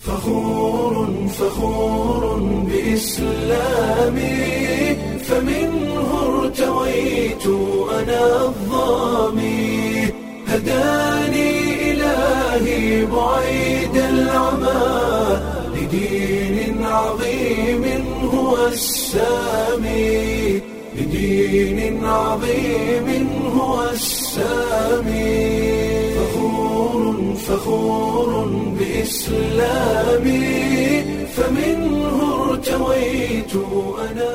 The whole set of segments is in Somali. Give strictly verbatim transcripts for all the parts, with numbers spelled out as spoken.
فخور فخور بإسلامي فمنه ارتويت أنا الظامي هداني إلهي بعيد العمى لدين عظيم هو السامي لدين عظيم هو السامي فخور فخور بإسلامي فمنه ارتويت أنا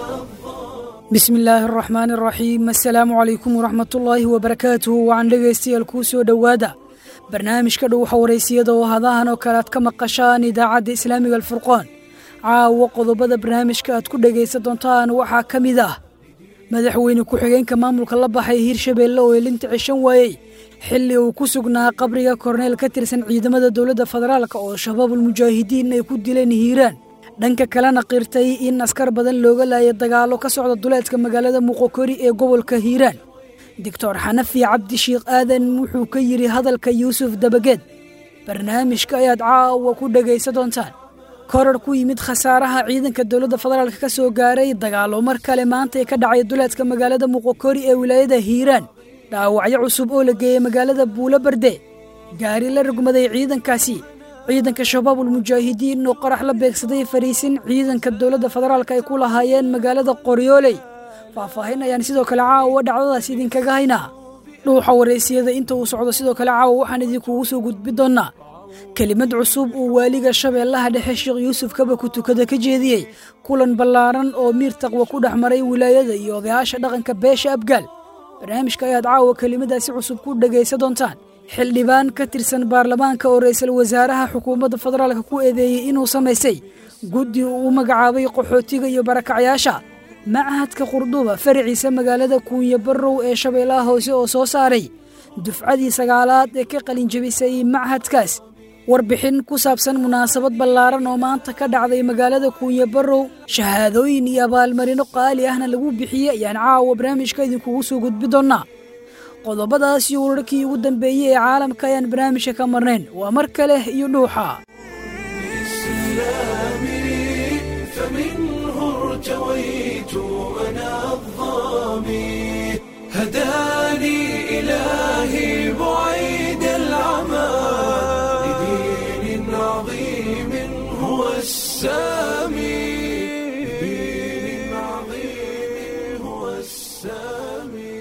بسم الله الرحمن الرحيم السلام عليكم ورحمة الله وبركاته وعن dhegeystayaal ku soo dhawaada barnaamijka dhow xawareysiyada oo hadahan oo kale aad ka maqashaan idaacadda Islaamiga Al-Furqaan caawa qodobada barnaamijka aad ku dhageysan doontaan waxa kamid ah madaxweyne ku xigeenka maamulka la baxay Hirshabeelle oo ilinta cishan waayay xilli uu ku sugnaa qabriga korneel ka tirsan ciidamada dawladda federaalka oo shabaabul mujaahidiin ay ku dileen Hiiraan dhanka kalena qirtay in askar badan looga laayay dagaalo ka socda duleedka magaalada Muqokori ee gobolka Hiiraan Doctor Xanafi Cabdi Sheekh Aadan wuxuu ka yiri hadalka Yuusuf Dabageed barnaamijka ayaad caawa ku dhageysan doontaan korar ku yimid khasaaraha ciidanka dawladda federaalka ka soo gaaray dagaalo mar kale maanta ay ka dhacay duleedka magaalada Muqokori ee wilaayada Hiiraan dhaawacyo cusub oo la geeyay magaalada Buulabarde gaari la rugmaday ciidankaasi ciidanka shabaabul mujaahidiin oo qarax la beegsaday fariisin ciidanka dawladda federaalka ay ku lahaayeen magaalada Qoryooley faahfaahin ayaan sidoo kale caawa dhacdadaas idinkaga haynaa dhuuxa wareysiyada inta uu socdo sidoo kale caawa waxaan idinkugu soo gudbi doonaa kelimad cusub oo waaliga Shabeellaha Dhexe Sheekh Yuusuf Kaba ku tukada ka jeediyay kulan ballaaran oo miir taqwa ku dhaxmaray wilaayada iyo odayaasha dhaqanka beesha Abgaal barnaamijka ayaad caawa kelimadaasi cusub ku dhageysan doontaan xildhibaan ka tirsan baarlamaanka oo ra'iisul wasaaraha xukuumadda federaalka ku eedeeyay inuu sameysay guddi uu magacaabay qaxootiga iyo barakacayaasha macahadka Qurduba farciisa magaalada Kunya Barrow ee Shabeellaha Hoose oo soo saaray dufcadii sagaalaad ee ka qalin jabisay macahadkaas warbixin ku saabsan munaasabad ballaaran oo maanta ka dhacday magaalada Kunya Barrow shahaadooyin iyo abaalmarino qaali ahna lagu bixiyay ayaan caawa barnaamijka idinkugu soo gudbi doonaa qodobadaas iyo wararkii ugu dambeeyay ee caalamka ayaan barnaamijka ka marnayn waa mar kale iyo dhuuxa ارتويت أنا الظامي هداني إلهي بعيد العمى لدين عظيم هو السامي لدين عظيم هو السامي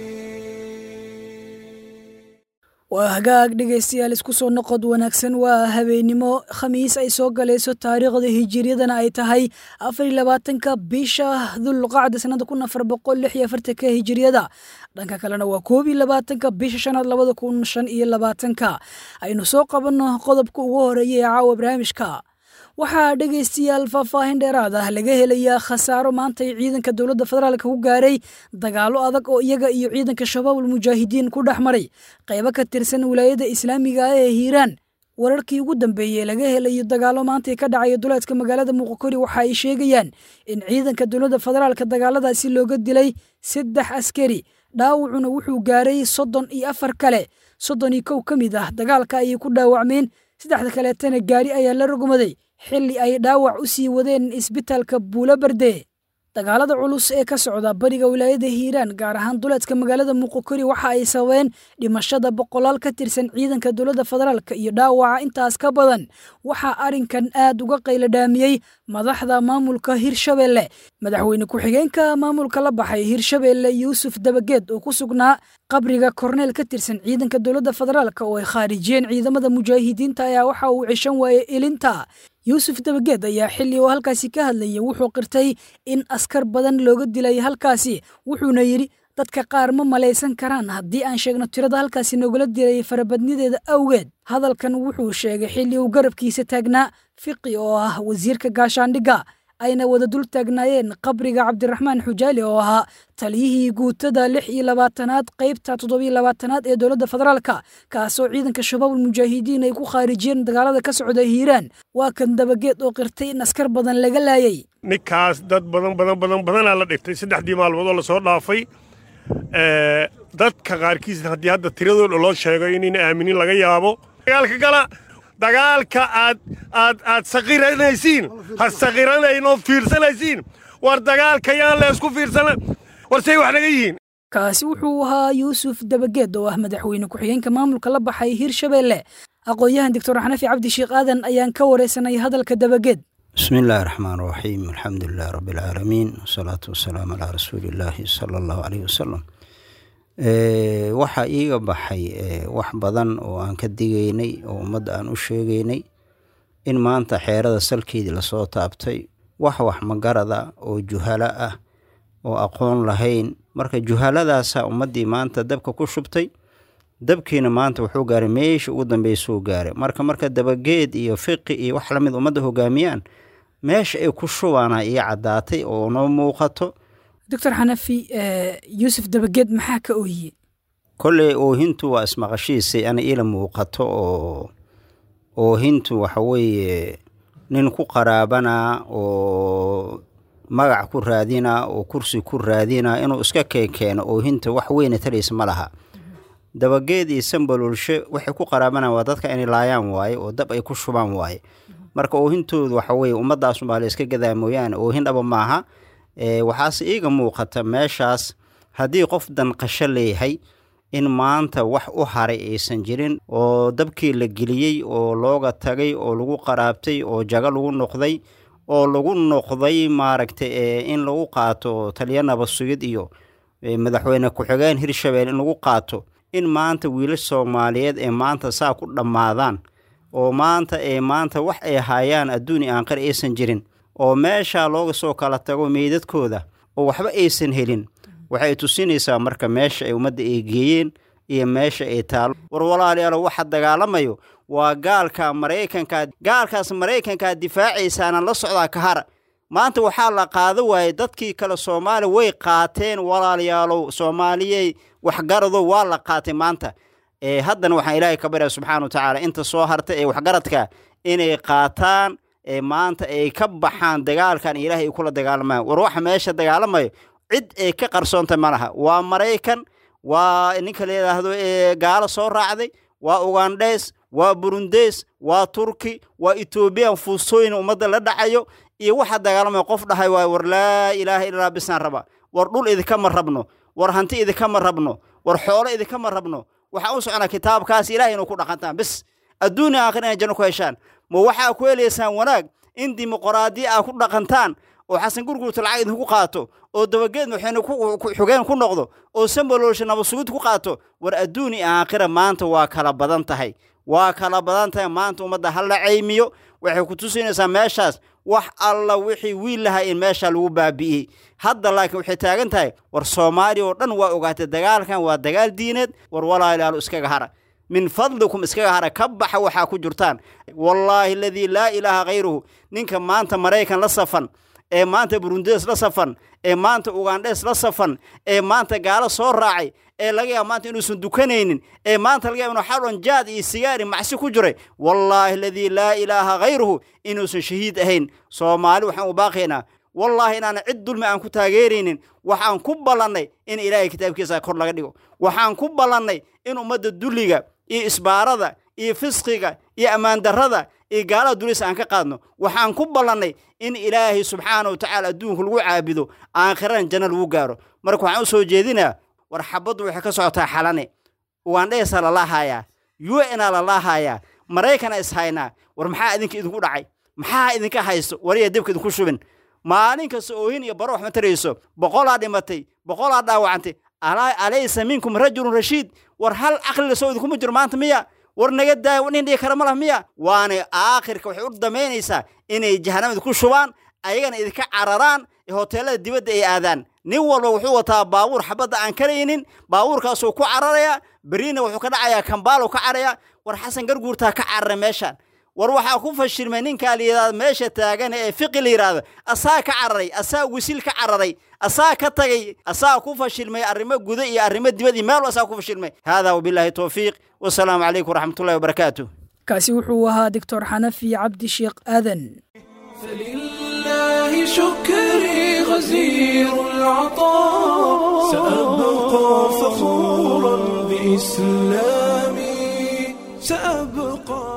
وهجاج dhegeystayaal isku soo noqod wanaagsan waa habeenimo khamiis ay soo galayso taariikhda hijriyadana ay tahay afar iyo labaatanka bisha Dhulqaada sanada kun afar boqol lix iyo afartan hijriyada dhanka kalena waa koob iyo labaatanka bisha shanaad labada kun shan iyo labaatanka aynu soo qabanno qodobka ugu horeeyay ee caawa barnaamijka waxaa dhegeystayaal faahfaahin dheeraad ah laga helayaa khasaaro maanta ay ciidanka dawladda federaalka ku gaaray dagaalo adag oo iyaga iyo ciidanka shabaabul mujaahidiin ku dhaxmaray qaybo ka tirsan wilaayada Islaamiga ee Hiiraan wararkii ugu dambeeyay laga helayo dagaalo maanta ka dhacay duleedka magaalada Muqokori waxa ay sheegayaan in ciidanka dawladda federaalka dagaaladaasi looga dilay saddex askari dhaawacuna wuxuu gaaray soddon iyo afar kale soddon iyo kow kamid ah dagaalka ay ku dhaawacmeen saddexda kale tan gaari ayaa la rugmaday xilli ay dhaawac u sii wadeen isbitaalka Buulabarde dagaalada culus ee ka socda bariga wilaayada Hiiraan gaar ahaan duleedka magaalada Muqokori waxa ay sababeen dhimashada boqolaal ka tirsan ciidanka dawladda federaalka iyo dhaawaca intaas ka badan waxa arinkan aad uga qayladhaamiyay madaxda maamulka Hirshabeelle madaxweyne ku xigeenka maamulka la baxay Hirshabeelle Yuusuf Dabageed oo ku sugnaa qabriga korneel ka tirsan ciidanka dawladda federaalka oo ay khaarijeen ciidamada mujaahidiinta ayaa waxa uu cishan waayay ilinta Yuusuf Dabageed ayaa xilli oo halkaasi ka hadlayay wuxuu qirtay in askar badan looga dilay halkaasi wuxuuna yiri dadka qaar ma maleysan karaan haddii aan sheegno tirada halkaasi nogala dilay farabadnideeda awgeed hadalkan wuxuu sheegay xilli uu garabkiisa taagnaa fiqi oo ah wasiirka gaashaandhigga ayna wada dul taagnaayeen qabriga Cabdiraxmaan Xujaali oo ahaa taliyihii guutada lix iyo labaatanaad qaybta toddoba iyo labaatanaad ee dawladda federaalka kaasoo ciidanka shabaabul mujaahidiin ay ku khaarijeen dagaalada ka socda Hiiraan waa kan Dabageed oo qirtay in askar badan laga laayay ninkaas dad badan badan badan badan la dhigtay saddexdii maalmood oo la soo dhaafay ee dadka qaarkiis haddii hadda tiradooda loo sheego in in aaminin laga yaabo dagaalka gala dagaalka aad aad aad saqiranaysiin ha saqiranayno fiirsanaysiin war dagaalka yaan la isku fiirsanan war say wax naga yihiin kaasi wuxuu ahaa yuusuf dabageed oo ah madaxweyne ku-xigeenka maamulka la baxay hirshabeelle aqoon-yahan doctor xanafi cabdi sheekh aadan ayaan ka wareysanay hadalka dabageed بسم الله الرحمن الرحيم الحمد لله رب العالمين والصلاة والسلام على رسول الله صلى الله عليه وسلم waxa iiga baxay wax badan oo aan ka digaynay oo ummadda aan u sheegaynay in maanta xeerada salkeedii lasoo taabtay wax wax magarada oo juhala ah oo aqoon lahayn marka juhaladaasa ummaddii maanta dabka ku shubtay dabkiina maanta wuxuu gaaray meesha ugu dambeysuu gaaray marka marka dabageed iyo fiqi iyo wax lamid ummadda hogaamiyaan meesha ay ku shubaana iyo caddaatay oo noo muuqato doctor xanafi yuusuf dabageed maxaa ka ooyiyey kolley oohintu waa ismaqashiisay ana ila muuqato oo oohintu waxa weeye nin ku qaraabanaa oo magac ku raadinaa oo kursi ku raadinaa inuu iska keekeeno oohinta wax weyna talaysa ma laha dabageed iyo sambalulshe waxay ku qaraabanaa waa dadka inay laayaan waaye oo dab ay ku shubaan waaye marka oohintoodu waxa weeye ummaddaas unbaa la iska gadaa mooyaane oohin dhaba maaha waxaase iiga muuqata meeshaas haddii qof danqasho leeyahay in maanta wax u haray aysan jirin oo dabkii la geliyey oo looga tagay oo lagu qaraabtay oo jago lagu noqday oo lagu noqday maaragtay in lagu qaato taliya nabad sugid iyo madaxweyne ku-xigeen hirshabeelle in lagu qaato in maanta wiilasha Soomaaliyeed ee maanta saa ku dhamaadaan oo maanta ee maanta wax ay hayaan adduun aan qar aysan jirin oo meesha looga soo kala tago meedadkooda oo waxba aysan helin waxay tusinaysaa marka meesha ay ummadda ay geeyeen iyo meesha ay taal war walaalayaal waxa dagaalamayo waa gaalka Mareykanka gaalkaas Mareykanka difaacaysaana la socda ka har maanta waxa la qaado waay dadkii kala Soomaali way qaateen walaalayaal Soomaaliyay wax garado waa la qaatay maanta ee haddana waxaan Ilaahay ka baray subxaanahu wa ta'ala inta soo hartay ee wax garadka inay qaataan ee maanta ay ka baxaan dagaalkan Ilaahay kula dagaalmaan war waxa meesha dagaalamayo cid ay ka qarsoonta malaha waa Mareykan waa ninka leeyahay ee gaalo soo raacday waa Ugandes waa Burundes waa Turki waa Ethiopia fuusooyin ummadda la dhacayo iyo waxa dagaalamay qof dhahay waa war laa ilaaha illa bisaan raba war dhul idinka ma rabno war hanti idinka ma rabno war xoolo idinka ma rabno waxa uu socona kitaabkaas Ilaahay inuu ku dhaqantaan bis adduun aakhirina janno ku heshaan ma waxa ku heleysaan wanaag in dimuqraadi ah ku dhaqantaan oo xasan gurguurta lacag idinku qaato oo dabageed waxayna ku xogeen ku noqdo oo sambalolsha nabad sugid ku qaato war adduun aakhira maanta waa kala badan tahay waa kala badan tahay maanta ummadda hal la ceymiyo waxay ku tusinaysaa meeshaas wax alla wixii wiil lahaa in meesha lagu baabi'iyay hadda laakiin waxay taagan tahay war Soomaaliya oo dhan waa ogaatay dagaalkan waa dagaal diineed war walaalayaal iskaga hara min fadlikum iskaga hara ka baxa waxa ku jirtaan wallahi alladhi la ilaha ghayruhu ninka maanta Mareykan la safan ee maanta Burundes la safan ee maanta Ugandes la safan ee maanta gaalo soo raacay ee laga yaabo maanta inuu san dukanaynin ee maanta laga yaabo inuu xalon jaad iyo sigaari macsi ku jiray wallahi alladhi la ilaha ghayruhu inuu san shahiid ahayn Soomaali waxaan u baaqaynaa wallahi inaan cid dulmi aan ku taageerinin waxaan ku ballanay in Ilaahay kitaabkiisa kor laga dhigo waxaan ku ballanay in ummadda duliga iyo isbaarada iyo fisqiga iyo amaan darrada iyo gaalada dulis aan ka qaadno waxaan ku ballanay in Ilaahay subxaanahu wa ta'ala adduunka lagu caabido aakhiran janno lagu gaaro marka waxaan u soo jeedinaa war xabadu waxay ka socotaa xalane Ugandes la lahaaya U N la lahaaya Mareykan is hayna war maxaa idinka idinku dhacay maxaa idinka haysto wariya dibka idinku shubin maalin kasta oohin iyo baro wax ma tarayso boqolaa dhimatay boqolaa dhaawacantay alaysa minkum rajulun rashiid war hal aqli soo idinku jiro maanta miya war naga daa nin dhig kara malaha miya waana aakhirka waxay u dhameynaysaa inay jahannamada ku shubaan ayagana idinka cararaan ee hoteelada dibadda ay aadaan nin walba wuxuu wataa baabuur xabada aan karaynin baabuurkaas uu ku cararaya bariina wuxuu ka dhacayaa Kampala ka caraya war xasan garguurta ka carara meeshan war waxa ku fashilmay ninka liidaad meesha taagan ee fiqi liiraada asaa ka cararay asaa wisil ka cararay asaa ka tagay asaa ku fashilmay arrimo guda iyo arrimo dibadda meel asaa ku fashilmay hada wabillahi tawfiiq wassalaamu alaykum warahmatullahi wabarakatuh kaasi wuxuu ahaa doctor Xanafi Cabdi Sheekh Aadan فلله شكري غزير العطاء سأبقى فخورا بإسلامي سأبقى فخورا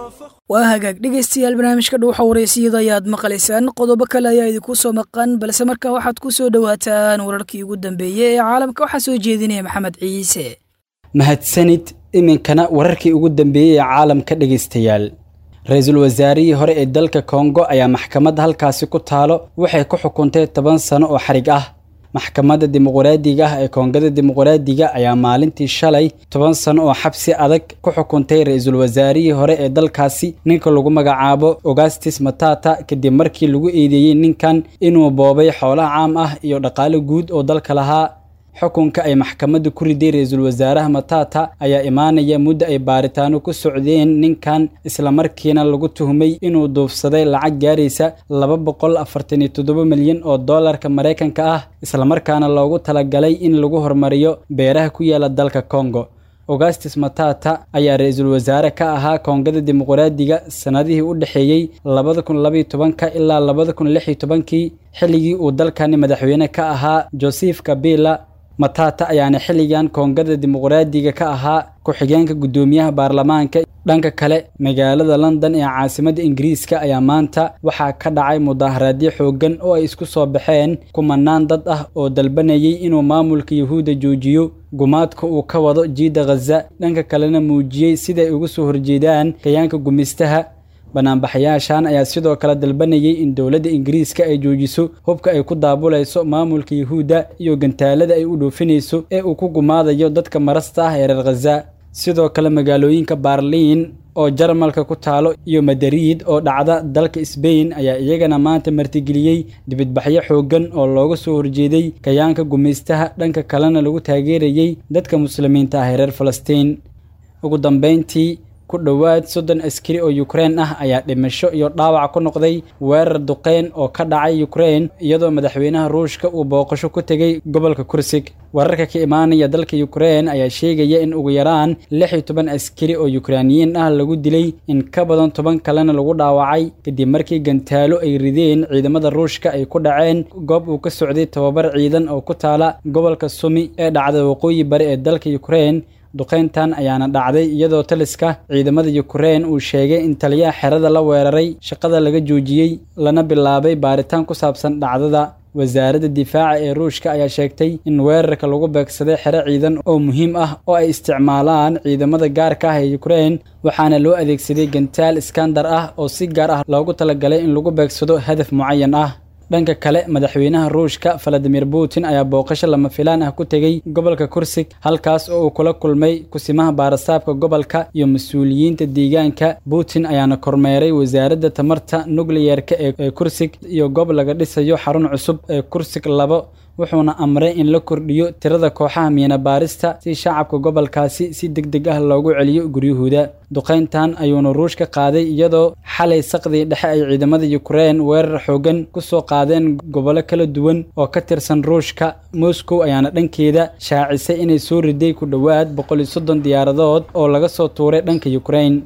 waa hagaag dhegeystayaal barnaamijka dhuuxa wareysiyada ayaad maqlaysaan qodobo kale ayaa idinku soo maqan balse markaa waxaad ku soo dhowaataan wararkii ugu dambeeyey ee caalamka waxaa soo jeedinaya maxamed ciise mahadsanid iminkana wararkii ugu dambeeyey ee caalamka dhegeystayaal ra-iisul wasaarihii hore ee dalka Kongo ayaa maxkamadda halkaasi ku taalo waxay ku xukuntay toban sano oo xarig ah maxkamadda dimuqraadiga ah ee Koongada dimuqraadiga ayaa maalintii shalay toban sano oo xabsi adag ku xukuntay ra-iisul wasaarihii hore ee dalkaasi ninka lagu magacaabo Augustus Matata kadib markii lagu eedeeyay ninkan inuu boobay xoolaha caam ah iyo dhaqaale guud oo dalka lahaa xukunka ay maxkamaddu ku riday ra-iisul wasaaraha Matata ayaa imaanaya muddo ay baaritaano ku socdeen ninkan isla markiina lagu tuhmay inuu duufsaday lacag gaaraysa laba boqol afartan iyo toddoba milyan oo dollarka Mareykanka ah isla markaana loogu talagalay in lagu hormariyo beeraha ku yaala dalka Congo. Augustus Matata ayaa ra-iisul wasaare ka ahaa Koongada dimuqraadiga sanadihii u dhaxeeyay laba kun iyo laba iyo toban ilaa laba kun iyo lix iyo toban xilligii uu dalkani madaxweyne ka ahaa Joseph Kabila. Matata ayaana xilligan Koongada dimuqraadiga ka ahaa ku-xigeenka gudoomiyaha baarlamaanka. dhanka kale magaalada London ee caasimadda Ingiriiska ayaa maanta waxaa ka dhacay mudaharaadyo xooggan oo ay isku soo baxeen kumanaan dad ah oo dalbanayay inuu maamulka Yahuuda joojiyo gumaadka uu ka wado jiida Gaza, dhanka kalena muujiyay sida ay uga soo horjeedaan kayaanka gumistaha. banaanbaxayaashan ayaa sidoo kale dalbanayay in dowladda Ingiriiska ay joojiso hubka ay ku daabulayso maamulka Yahuuda iyo gantaalada ay u dhoofinayso ee uu ku gumaadayo dadka marasta ah ee reer Gaza. sidoo kale magaalooyinka Berlin oo Jarmalka ku taalo iyo Madrid oo dhacda dalka Spain ayaa iyagana maanta martigeliyay dibadbaxyo xooggan oo looga soo horjeeday kayaanka gumaystaha, dhanka kalena lagu taageerayay dadka muslimiinta ah ee reer Falastiin. ugu dambeyntii ku dhawaad soddon askari oo Ukraine ah ayaa dhimasho iyo dhaawac ku noqday weerar duqeyn oo ka dhacay Ukraine iyadoo madaxweynaha Ruushka uu booqasho ku tagay gobolka Kursk. wararka ka imaanaya dalka Ukraine ayaa sheegaya in ugu yaraan lix iyo toban askari oo Ukrainiyiin ah lagu dilay in ka badan toban kalena lagu dhaawacay kadib markii gantaalo ay rideen ciidamada Ruushka ay ku dhaceen goob uu ka socday tababar ciidan oo ku taala gobolka Sumy ee dhacda waqooyi bari ee dalka Ukraine. duqeyntan ayaana dhacday iyadoo taliska ciidamada Ukraine uu sheegay in taliyaha xerada la weeraray shaqada laga joojiyay lana bilaabay baaritaan ku saabsan dhacdada. wasaaradda difaaca ee Ruushka ayaa sheegtay in weerarka lagu beegsaday xero ciidan oo muhiim ah oo ay isticmaalaan ciidamada gaarka ah ee Ukraine, waxaana loo adeegsaday gantaal Iskandar ah oo si gaar ah loogu talagalay in lagu beegsado hadaf mucayan ah. dhanka kale madaxweynaha Ruushka Vladimir Putin ayaa booqasho lama filaan ah ku tagay gobolka Kursk, halkaas oo uu kula kulmay kusimaha baarasaabka gobolka iyo mas'uuliyiinta deegaanka. Putin ayaana kormeeray wasaaradda tamarta nukliyeerka ee Kursk iyo goob laga dhisayo xarun cusub ee Kursk labo, wuxuuna amray in la kordhiyo tirada kooxaha miina baarista si shacabka gobolkaasi si degdeg ah loogu celiyo guryahooda. duqeyntan ayuuna Ruushka qaaday iyadoo xalay saqdii dhexe ay ciidamada Ukraine weerar xooggan ku soo qaadeen gobollo kala duwan oo ka tirsan Ruushka. Moscow ayaana dhankeeda shaacisay inay soo riday ku dhawaad boqol iyo soddon diyaaradood oo laga soo tuuray dhanka Ukraine.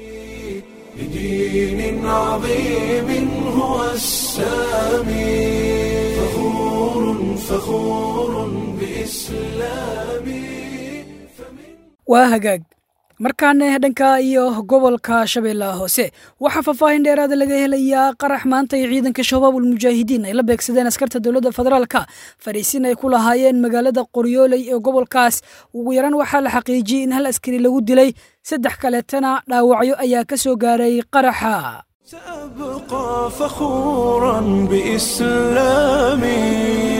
waa hagaag markaana dhanka iyo gobolka Shabeellaha Hoose waxa faahfaahin dheeraad laga helayaa qarax maanta ay ciidanka Shabaabul Mujaahidiin ay la beegsadeen askarta dowladda federaalka fariisin ay ku lahaayeen magaalada Qoryooley ee gobolkaas. ugu yaraan waxaa la xaqiijiyay in hal askari lagu dilay, saddex kaleetana dhaawacyo ayaa ka soo gaaray qaraxa. سأبقى فخورا بإسلامي.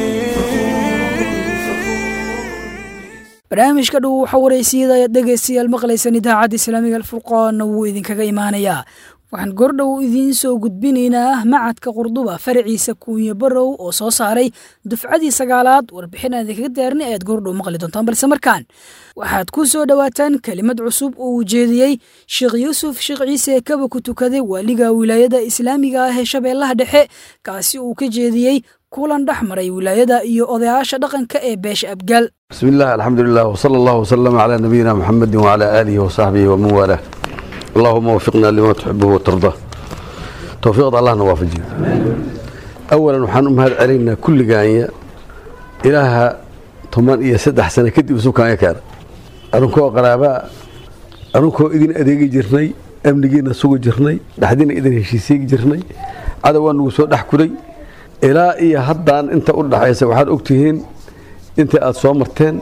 barnaamijka dhow waxa wareysiyada ayaad dhegeystayaal maqlaysaan idaacadda islaamiga alfurqaan wuu idinkaga imaanayaa. waxaan goordhow idiin soo gudbinaynaa macadka Qurduba faraciisa Kuunya Barow oo soo saaray dufcadii sagaalaad. warbixin aan idinkaga daarnay ayaad goordhow maqli doontaan, balse markaan waxaad ku soo dhawaataan kelimad cusub oo uu jeediyey Sheekh Yuusuf Sheekh Ciise kaba ku tukaday waaliga wilaayada islaamiga ah ee Shabeellaha Dhexe, kaasi uu ka jeediyey kulan dhexmaray wilaayada iyo odayaasha dhaqanka ee beesha Abgaal. بسم الله الحمد لله وصلى الله وسلم على نبينا محمد وعلى آله وصحبه ومن والاه. اللهم وفقنا لما تحبه وترضاه. توفيق الله نوافجه. أولا وحن أمهد علينا كل جانية إلها ثمان إيا سدح سنة كدي وسوكان يكار. أرنكو قرابة أرنكو إذن أديقي جرني amnigiina sugi jirnay dhaxdiina idin heshiisiin jirnay cadawaa nagu soo dhex kuday ilaa iyo haddaan inta u dhaxaysa waxaad ogtihiin intii aad soo marteen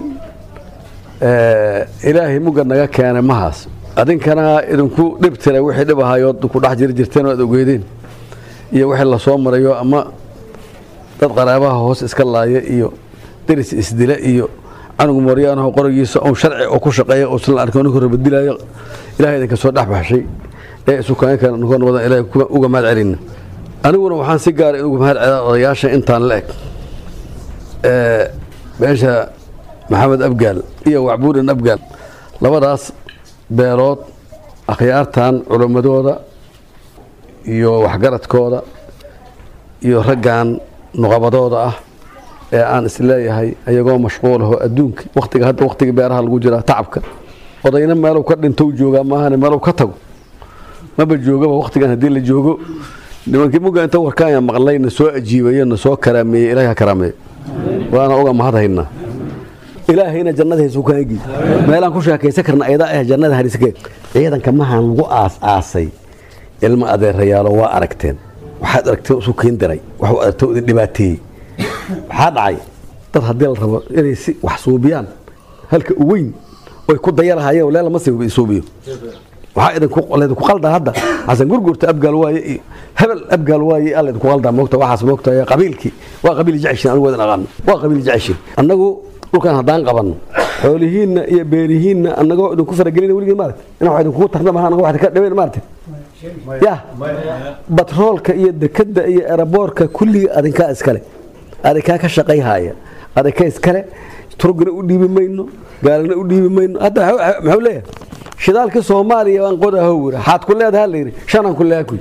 ilaahay mugga naga keenay mahaas adinkana idinku dhib tiray wixii dhib ahaayood ku dhex jiri jirteen oo aad ogeedeen iyo wixii la soo marayo ama dad qaraabaha hoos iska laaya iyo deris isdila iyo canugu mooryaanaho qorigiisa oo sharci oo ku shaqeeya oo isla arkaan ku rabadilaayo ilaahay idinka soo dhex baxshay ee isu kaankan noqon wada ilaahay uga mahad celina aniguna waxaan si gaar ah uga mahad celaa odayaasha intaan la eg ee meesha maxamed abgaal iyo wacbuudan abgaal labadaas beelood akhyaartan culamadooda iyo waxgaradkooda iyo raggan nuqabadooda ah ee aan isleeyahay ayagoo mashquul ah adduunka waqtiga hadda waqtiga beeraha lagu jira tacabka odayna meel uu ka dhinto jooga maahan meel uu ka tago maba joogaba waqtigan hadii la joogo nimankii muga inta warkaan maqlayna soo ajiibayna soo karaameeyay ilaahay karaameey waana uga mahadayna ilaahayna jannadiisa ku kaagi meelaan ku sheekaysan karna ayada ah jannada hariska ciidanka mahan lagu aas aasay ilma adeerayaalo waa aragteen waxaad aragteen soo keen diray waxa aragtay in dhibaateey waxa dhacay dad hadii la rabo inay si wax suubiyaan halka u weyn oo ku dayarahayeen walaal ma sii suubiyo waxa idin ku qolada ku qalda hadda asan gurgurta abgaal waaye hebel abgaal waaye alla idin ku qalda moogta waxaas moogta qabiilki waa qabiil jeceshin anigu wadan aqaan waa qabiil jeceshin annagu dhulkan haddaan qabanno xoolihiinna iyo beerihiinna annagoo idin ku faragelina weligii maaragta ina wax idin kugu tarnamaha anaga wax ka dhaweyn maaragta ya batroolka iyo dekadda iyo eraboorka kulliga adinkaa iskale adinkaa ka shaqayhaya adinkaa iskale turugna u dhiibi mayno gaalina u dhiibi mayno hadda maxuu leeyahay shidaalka Soomaaliya waan qodaha wura xaad ku leedahay la yiri shanan ku leeyahay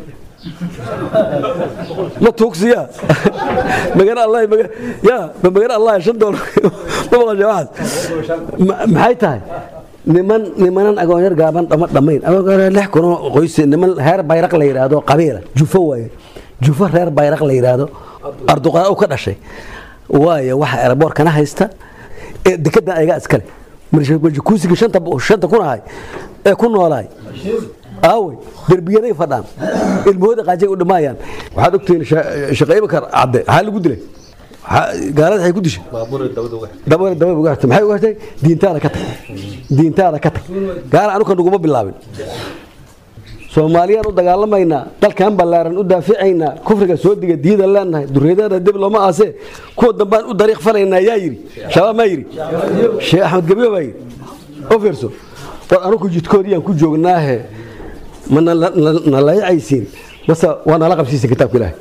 ma tuugsiya magan Allah magan ya magan Allah shan dollar ma baqan jawaad maxay tahay niman nimanan agoon yar gaaban dhama dhamayn agoon lix kun oo qoys niman heer bayraq la yiraahdo qabiila jufo way jufo reer bayraq la yiraahdo arduqaa oo ka dhashay waaye waxa airport kana haysta ee dekada ayaga iskale marjay kuusiga shanta shanta kun ahay ee ku noolaay aaway darbiyaday fadhaan ilmooda qaajay u dhamayaan waxaad ogtiin shaqayba kar cadde hal lagu dilay gaalada waxay ku dishay dabada dabada uga hartay maxay uga hartay diintaada ka tag diintaada ka tag gaar aanu kan ugu bilaabin Soomaaliya u dagaalamayna dalkan balaaran u daaficayna kufriga soo diga diida leenahay dureedada dib looma aase ku dambaan u dariiq falayna yaa yiri shabaab ma yiri Sheekh Ahmed Gabiyo bay ofirso war anu ku jidkoodiyaan ku joognaahe mana la la yaysiin bas wana la qabsiisa kitaabka Ilaahay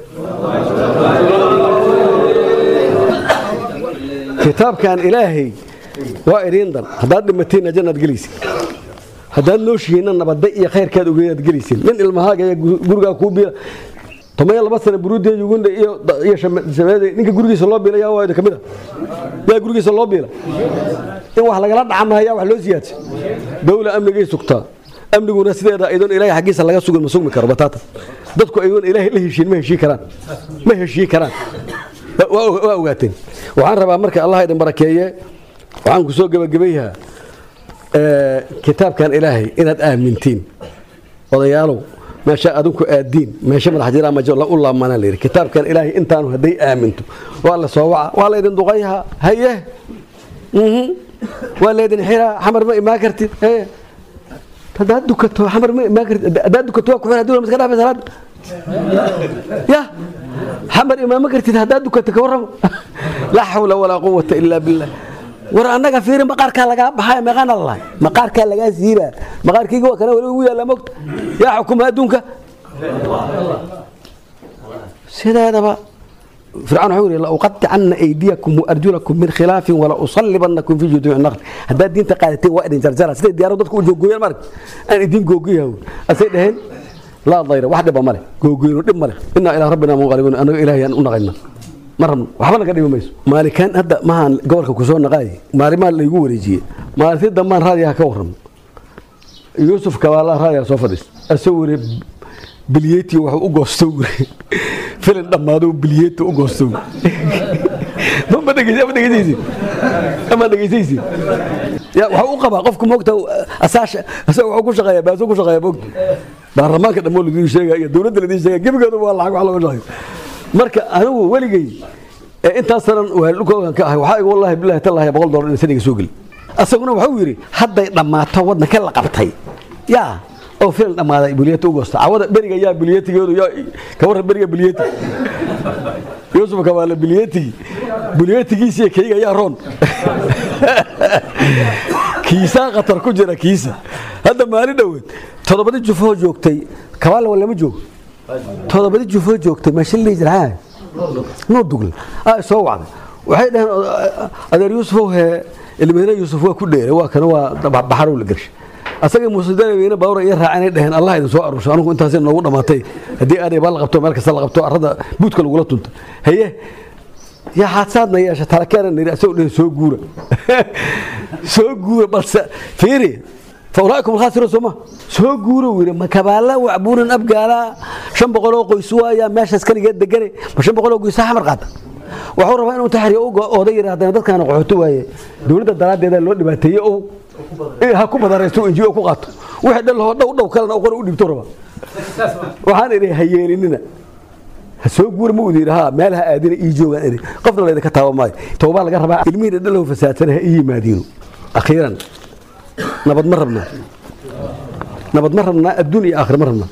kitaabkan Ilaahay waa irindan hadaad dhimateen jannad galiisi hadaad nooshiina nabad iyo khayrkaad ugeeyad galiisiin min ilmahaaga guriga ku biila tomay laba sano buruudeey ugu iyo iyo shameeday ninka gurigiisa loo biilay waa wada kamida yaa gurigiisa loo biilay in wax laga la dhacanayo wax loo siyaasay dawla amniga sugtaa amniguna sideeda aydoon Ilaahay xaqiisa laga sugan ma sugmi karo bataata dadku aydoon Ilaahay la heshiin ma heshii karaan ma heshii karaan waa ogaateen waxaan rabaa marka Allah idin barakeeye waxaan ku soo gabagabeeyaa ee kitaabkan Ilaahay inaad aamintiin odayaalow meesha adinku aadiin meesha madax jira ma joola u laamana leeyahay kitaabkan Ilaahay intaan haday aaminto waa la soo waca waa la idin duqayha haye mhm waa la idin xira xamar ma ima kartid ee hadaad dukato xamar ma ima kartid hadaad dukato ku xira dawladda iska dhaafay salaad ya xamar ima kartid hadaad dukato ka warramo la hawla wala quwwata illa billah war anaga fiirin maqaarka laga baxay maqan Allah maqaarka laga siiba maqaarkiiga waa kana wali ugu yaala moogta yaa xukuma adduunka sidaadaba fir'aun wuxuu yiri la uqat'anna aydiyakum wa arjulakum min khilafin wa la usallibannakum fi judu'i an-nahr hada diinta qaadatay waa idin jarjara sida diyaarad dadku u joogooyaan mark aan idin googiyahay asay dhahen la dayra wax dhib ma leh googoyno dhib ma leh inna ila rabbina munqalibun anaga ilaahay aan u naqayna marham waxba naga dhimayso maalikan hadda maahan gobolka ku soo naqay maalimaan la igu wareejiyay maalintii dammaan raadiyaha ka waran Yusuf Kawaala raadiyaha soo fadhis asawir biliyeti wax u goosto filan dhamaado biliyeti u goosto ma dhageysi ma dhageysi ma dhageysi ya waxa uu qaba qofku moogta asaasha asaga waxa ku shaqeeyaa baaso ku shaqeeyaa moogta baarlamaanka dhammoo lagu sheegay iyo dawladda lagu sheegay gabagooda waa lacag wax loo sheegay marka anigu waligay ee inta sanan waa dhulkoodan ka ahay waxa ay wallahi billahi tallahi boqol dollar in saniga soo gal asaguna waxa uu yiri hadday dhamaato waddanka la qabtay ya oo filan dhamaaday buliyada u goosta awada bariga yaa buliyatigeedu yaa ka war bariga buliyati Yusuf ka wala buliyati buliyatigiisa kayga yaa roon kiisa qatar ku jira kiisa hadda maali dhaweed todobadii jufo joogtay kabaal wala ma joog todobadii jufo joogtay ma shilay jiraa noo dugl ah soo wacday waxay dhahan adeer Yusuf he ilmeena Yusuf waa ku dheeray waa kana waa baxaro la garshay asaga muusadadeena bawra iyo raacay dhahan Allah idin soo arusho anigu intaas noogu dhamaatay hadii aad bal qabto meel kasta la qabto arada buudka lagu la tunto haye يا حسادنا يا شتى كان نرسل سو جورة سو جورة بس فيري فوراكم الخاسر سما سو جورة وير ما كبالا وعبورن أبجالا شن بقولوا قيسوا يا ماشى سكني جد دقني مش بقولوا قيسها حمر قاطع وحور فين وتحري أو أودير هذا ده كانوا قحطوا هاي دولة الدراد ده اللي اللي بتيجي أو إيه هكو بدر يسوق إنجيو أكو قط واحد اللي هو ده وده وكلنا أقول ودي بتربة وحنا إيه هييريننا سو جور موديرها مالها أدري يجوا أدري قفنا إذا كتابة ماي توبة لقى ربع المير ده له فساتها إيه مادينه أخيرا نبض مرنا نبض مرنا الدنيا آخر مرنا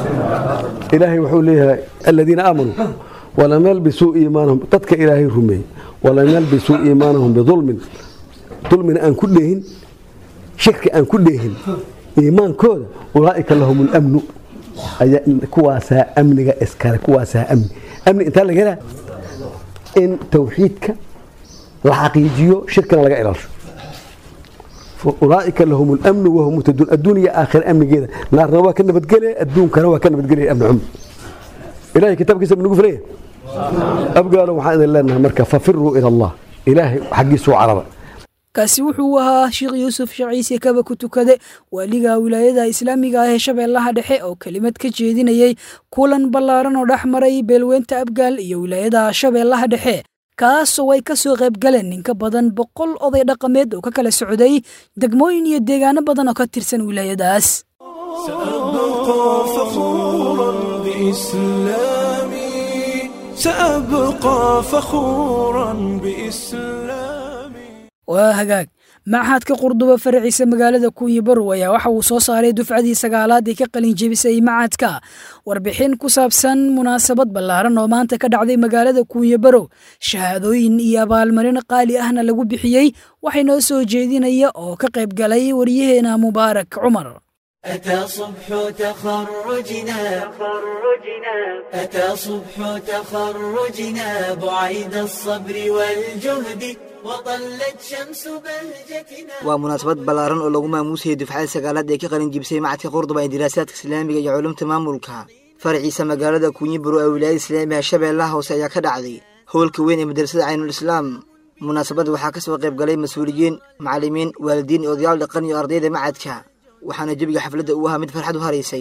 إلهي وحول لها الذين آمنوا ولم يلبسوا إيمانهم تتك إلهي رمي ولم يلبسوا إيمانهم بظلم ظلم أن كلهن شرك أن كلهن إيمان كود أولئك لهم الأمن أي كواسا أمنك إسكار كواسا أمن أمن أنت اللي قال إن توحيدك الحقيقي شركا لقى إلى أولئك لهم الأمن وهم متدون الدنيا آخر أمن كذا نار نوا كنا بتقلي الدون كانوا كنا بتقلي أمن عم إلهي كتاب كسب نقول فريه أبقى لو حان الله إنها مركب ففروا إلى الله إلهي حقي سوء عربة kaasi wuxuu ahaa Sheekh Yuusuf Shaciise kaba ku tukade waliga wilaayada Islaamiga ah ee Shabeellaha Dhexe oo kelimad ka jeedinayay kulan ballaaran oo dhaxmaray beelweynta Abgaal iyo wilaayada Shabeellaha Dhexe kaas oo ay ka soo qayb galeen in ka badan boqol oday dhaqameed oo ka kala socday degmooyin iyo deegaano badan oo ka tirsan wilaayadaas سأبقى فخورا بإسلامي waa hagaag maxadka Qurduba farciisa magaalada Kuuyibar ayaa waxa uu soo saaray dufcadii sagaalaad ee ka qalin jebisay macadka warbixin ku saabsan munaasabad ballaaran oo maanta ka dhacday magaalada Kuuyibar shahaadooyin iyo abaalmarin qaali ahna lagu bixiyay waxay noo soo jeedinaya oo ka qayb galay wariyaheena Mubaarak Umar أتى صبح تخرجنا أتى صبح تخرجنا بعيد الصبر والجهد وطلت شمس بهجتنا ومناسبة بلارن oo lagu maamuusay dufcada sagaalaad ee ka qalin jibisay macadka Qurduba ee diraasaadka Islaamiga iyo culumta maamulka farciisa magaalada Kuuyibar ee wilaayada Islaamiga Shabeellaha Hoose ayaa ka dhacday howlka weyn ee madrasada Aynul Islaam munaasabada waxaa ka soo qayb galay mas'uuliyiin macallimiin waalidiin iyo odayaal dhaqan iyo ardayda macadka waxaana jabiga xafladda uu ahaa mid farxad u hareysay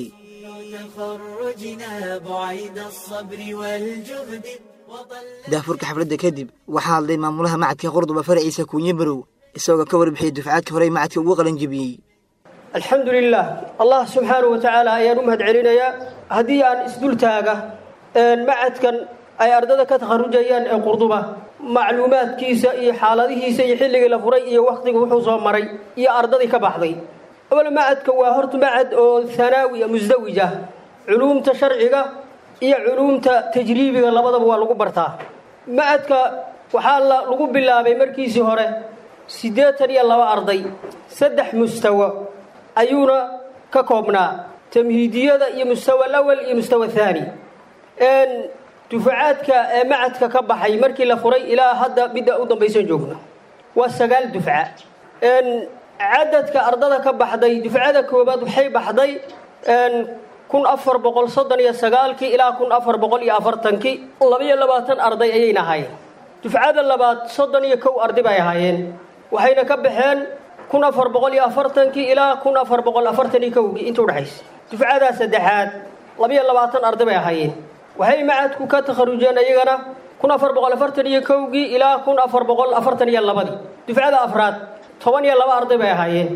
daafurka xafladda kadib waxaa hadlay maamulaha macadka Qurduba farciisa Kuuyibar isagoo ka warbixiyay dufcaadkii hore macadka ugu qalin jibiyay alxamdulilah allah subxaanahu wa tacaala ayaan u mahad celinayaa haddii aan isdul taaga macadkan ay ardada ka takharujayaan ee Qurduba macluumaadkiisa iyo xaaladihiisa iyo xilligii la furay iyo waqtiga wuxuu soo maray iyo ardadii ka baxday أول معهد كواهرت معهد أو ثانوي مزدوجة علوم تشرعية هي علوم تجريبية لبضب والقبرتها معهد ك وحال لقب بالله بمركزي هره سيداتني الله أرضي سدح مستوى أيونا ككوبنا تمهيدية هي مستوى الأول هي مستوى الثاني إن دفعات كمعهد ككبحي مركي لفري إلى هذا بدأ أوضا بيسون جوجنا والسجال دفعة إن عدد كأرضنا كبحضي دفعة كوباد وحي بحضي أن كن أفر بقول صدني السجالك إلى كن أفر بقول يا أفرتنكي الله بيا لباتن أرضي أينا هاي دفعة اللبات صدني كو أرضي بيا هاين وحين كبحين كن أفر بقول يا أفرتنكي إلى كن أفر بقول أفرتني كو أنتو رحيس دفعة سدحات الله بيا لباتن أرضي بيا هاين وحي معد كوكا تخرجنا يجنا كن أفر بقول أفرتني كو إلى كن أفر بقول أفرتني اللبادي دفعة أفراد طبعاً يلا أرضي بها هايين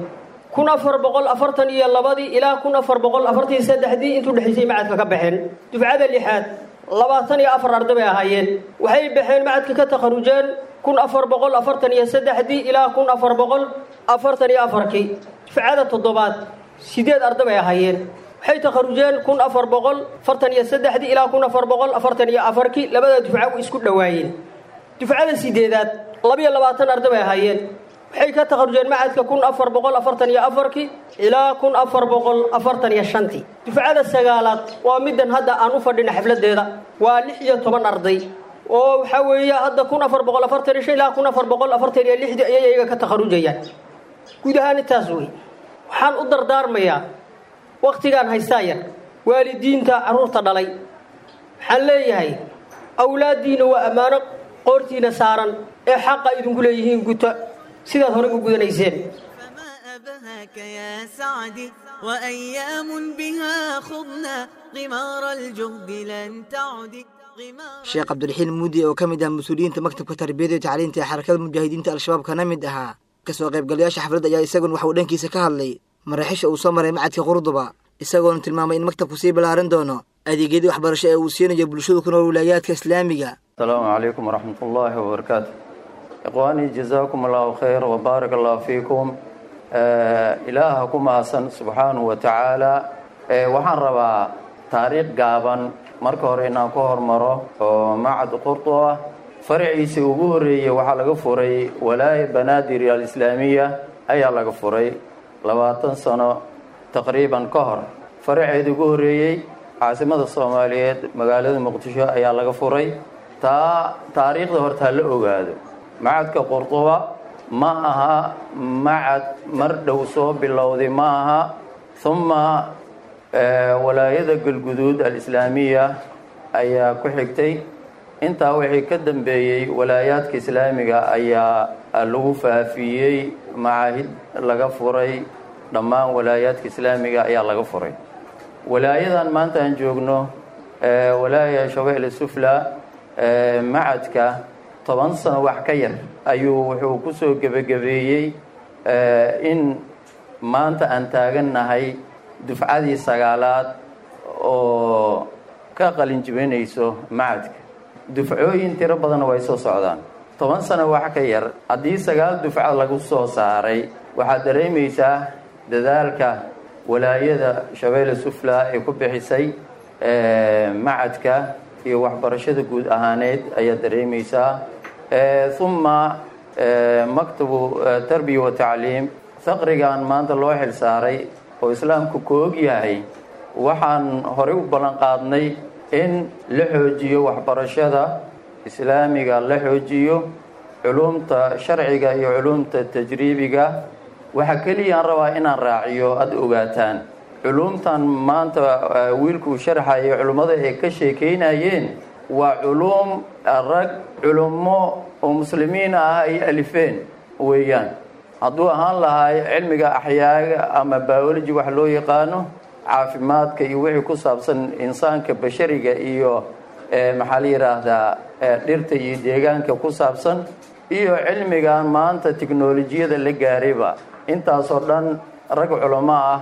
kun afar boqol afartan iyo labadii ilaa kun afar boqol afartan iyo saddexdii intuu dhexaysay macadka ka baxeen dufcada lixaad labaatan iyo afar arday bay ahaayeen waxay baxeen macadka ka takharujeen kun afar boqol afartan iyo saddexdii ilaa kun afar boqol afartan iyo afarkii dufcada toddobaad sideed arday bay ahaayeen waxay takharujeen kun afar boqol afartan iyo saddexdii ilaa kun afar boqol afartan iyo afarkii labada dufca way isku dhowaayeen dufcada sideedaad laba iyo labaatan arday bay ahaayeen waxay ka takharujeen macadka kun afar boqol afartan iyo afarkii ilaa kun afar boqol afartan iyo shantii dufcada sagaalaad waa middan hadda aan u fadhina xafladeeda waa lix iyo toban arday oo waxaa weeye hadda kun afar boqol afartan iyo shan ilaa kun afar boqol afartan iyo lixdii ayay iyaga ka takharujayaan guud ahaan intaas wey waxaan u dardaarmayaa wakhtigaan haystaa yar waalidiinta carruurta dhalay waxaan leeyahay awlaaddiina waa ammaano qoortiina saaran ee xaqa idinku leeyihiin guta sidaad horey u gudanayseen أبهاك يا سعدي وأيام بها خضنا غمار الجهد لن تعدي sheekh cabdiraxiin muudi oo ka mid ah mas-uuliyiinta maktabka tarbiyada iyo tacliinta ee xarakada mujaahidiinta al-shabaab kana mid ahaa kasoo qaybgalayaasha xafladda ayaa isagun waxa uu dhankiisa ka hadlay maraaxiisha uu soo maray macadka qurduba isagoona tilmaamay in maktabku sii ballaaran doono adeegyadii waxbarasho ee uu siinayo bulshada ku nool wilaayaadka islaamiga asalaamu calaykum waraxmatullaahi wabarakaatu ikhwaanii jazaakum allahu khayr wabaarak allahu fiikum ilaaha ku mahadsan subxaanahu wa tacaala waxaan rabaa taariikh gaaban marka hore inaan ku hormaro oo macad qurduba faraciisii ugu horreeyey waxaa laga furay walaaya banaadir alislaamiya ayaa laga furay labaatan sano taqriiban ka hor faraceedii ugu horreeyey caasimada soomaaliyeed magaalada muqdisho ayaa laga furay taa taariikhda horta ha la ogaado macadka qurduba ma aha macad mar dhow soo bilowday ma aha uma walaayada galguduud alislaamiya ayaa ku xigtay intaa wixii ka dambeeyey walaayaadka islaamiga ayaa lagu faafiyey macaahid laga furay dhammaan walaayaadka islaamiga ayaa laga furay walaayadan maanta aan joogno walaaya shabeelle sufla macadka toban sano wax ka yar ayuu wuxuu ku soo gebagabeeyey in maanta aan taagannahay dufcadii sagaalaad oo ka qalin jibinayso macadka dufcooyin tiro badanna way soo socdaan toban sano wax ka yar haddii sagaal dufca lagu soo saaray waxaad dareemaysaa dadaalka walaayada shabeelle sufla ay ku bixisay macadka iyo waxbarashada guud ahaaneed ayaad dareemaysaa uma maktabu tarbiya wa tacliim faqrigan maanta loo xil saaray oo islaamku ku og yahay waxaan horey u ballan qaadnay in la xoojiyo waxbarashada islaamiga la xoojiyo culumta sharciga iyo culumta tajriibiga waxaa keliya aan rabaa inaan raaciyo aada ogaataan culumtan maanta wiilkuu sharxayo culummada ay ka sheekeynayeen waa culuum rag culummo oo muslimiin ah ay alifeen weeyaan hadduu ahaan lahay cilmiga axyaaga ama biology wax loo yaqaano caafimaadka iyo wixii ku saabsan insaanka bashariga iyo maxaa la yidhaahdaa dhirta iyo deegaanka ku saabsan iyo cilmigan maanta tiknolojiyada la gaarayba intaasoo dhan rag culamo ah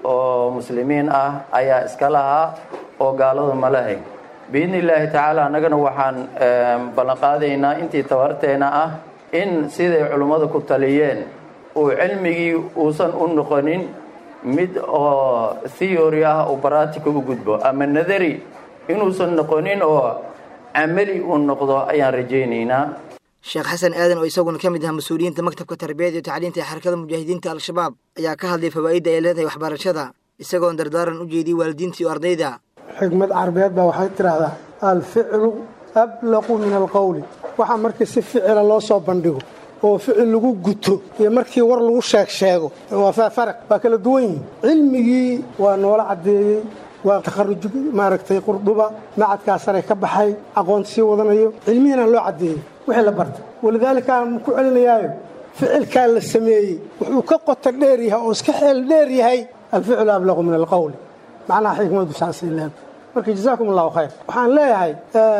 oo muslimiin ah ayaa iska lahaa oo gaalada ma lahayn biidni illaahi tacaala annagana waxaan ballan qaadaynaa intii tabarteena ah in siday culummada ku taliyeen uu cilmigii uusan u noqonin mid oo theory ah oo baraatika u gudbo ama nadari inuusan noqonin oo camali uu noqdo ayaan rajaynaynaa sheekh xasan aadan oo isaguna ka mid ah mas-uuliyiinta maktabka tarbiyada iyo tacliinta ee xarakada mujaahidiinta al-shabaab ayaa ka hadlay fawaa'idda ay leedahay waxbarashada isagoon dardaaran u jeediyey waalidiinta iyo ardayda xigmad carbeed baa waxay tidhaahdaa alficlu ablaqu min alqowli waxaa markii si ficila loo soo bandhigo oo ficil lagu guto iyo markii war lagu sheeg sheego waa faraq waa kala duwan yihin cilmigii waa noola caddeeyey waa takharuj maaragtay qurduba macadkaa sare ka baxay aqoonta sii wadanayo cilmihiina loo caddeeyey wixii la bartay walidaalika aan ku celinayaayo ficilkaa la sameeyey wuxuu ka qota dheer yahay oo iska xeel dheer yahay alficlu ablaqu min alqowli macnaha xikmadu saasay leedahay marka jazaakum allahu khayr waxaan leeyahay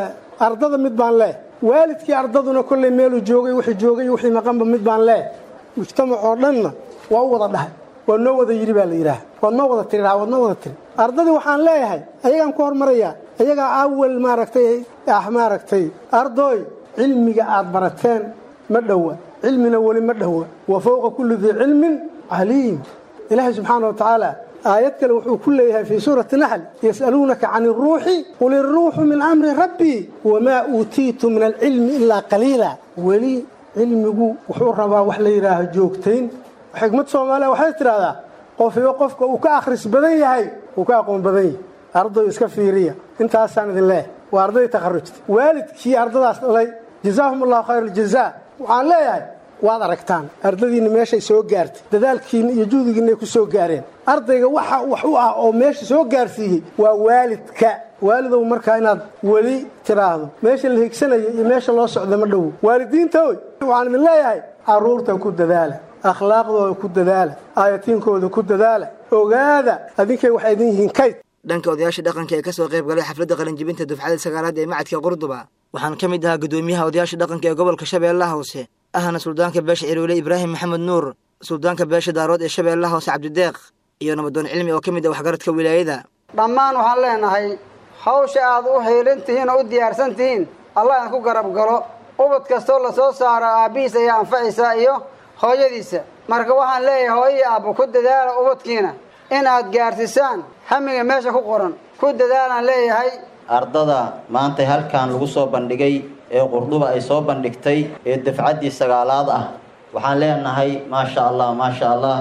ardada mid baan leeh waalidkii ardaduna kolley meeluu joogay wixii joogay wixii maqanba mid baan leeh mujtamac oo dhanna waa u wada dhahay waa noo wada yidhi baa la yidhaah waad noo wada tiri waad noo wada tiri ardadii waxaan leeyahay ayagaan ku hormarayaa ayagaa awal maaragtay ah maaragtay ardooy cilmiga aad barateen ma dhowa cilmina weli ma dhowa wa fawqa kulli dii cilmin caliim ilaahay subxaana wa tacaala aayad kale wuxuu ku leeyahay fii suurati naxl yas'aluunaka cani iruuxi qul iruuxu min amri rabbii wamaa uutiitu min alcilmi ilaa qaliila weli cilmigu wuxuu rabaa wax la yidhaaho joogtayn xikmad soomaaliya waxay tidhaahdaa qofiba qofka uu ka akhris badan yahay uu ka aqoon badan yahay arday iska fiiriya intaasaan idin leeyahay waa arday takharujta waalidkii ardadaas dhalay jazaahum allahu khayr aljazaa waxaan leeyahay waad aragtaan ardadiinna meeshay soo gaartay dadaalkiinna iyo juhdigiinna ay ku soo gaareen ardayga waxa wax u ah oo meesha soo gaarsiiyey waa waalidka waalidow markaa inaad weli tiraahdo meesha la higsanayo iyo meesha loo socda ma dhowo waalidiinta oy waxaan idin leeyahay carruurta ku dadaala akhlaaqdooda ku dadaala aayatiinkooda ku dadaala ogaada adinkay waxay idin yihiin kayd dhanka odayaasha dhaqanka ee ka soo qayb galay xafladda qalinjibinta dufcada sagaalaad ee macadka qurduba waxaan ka mid ahaa guddoomiyaha odayaasha dhaqanka ee gobolka shabeellaha hoose ahna suldaanka beesha ciroole ibraahim maxamed nuur suldaanka beesha daarood ee shabeellaha hoose cabdideeq iyo nabadoon cilmi oo ka mid ah waxgaradka wilaayada dhammaan waxaan leenahay hawsha aad u heelan tihiin oo u diyaarsan tihiin allah idin ku garab galo ubad kastoo la soo saaro aabbihiis ayaa anfacaysaa iyo hooyadiisa marka waxaan leeyahay hooyii aabba ku dadaala ubadkiina inaad gaarsiisaan hamiga meesha ku qoran ku dadaalaan leeyahay ardada maanta halkan lagu soo bandhigay ee qurduba ay soo bandhigtay ee dafcaddii sagaalaad ah waxaan leenahay maasha allah maasha allah